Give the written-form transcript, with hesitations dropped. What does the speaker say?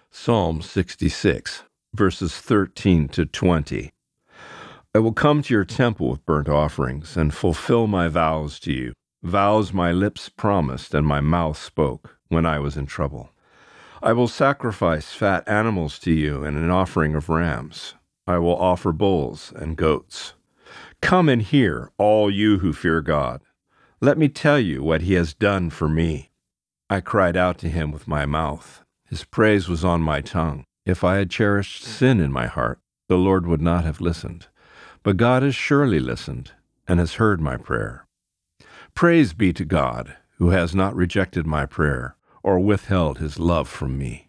Psalm 66, verses 13 to 20. I will come to your temple with burnt offerings and fulfill my vows to you, vows my lips promised and my mouth spoke when I was in trouble. I will sacrifice fat animals to you and an offering of rams. I will offer bulls and goats. Come and hear, all you who fear God. Let me tell you what he has done for me. I cried out to him with my mouth. His praise was on my tongue. If I had cherished sin in my heart, the Lord would not have listened. But God has surely listened and has heard my prayer. Praise be to God, who has not rejected my prayer or withheld his love from me.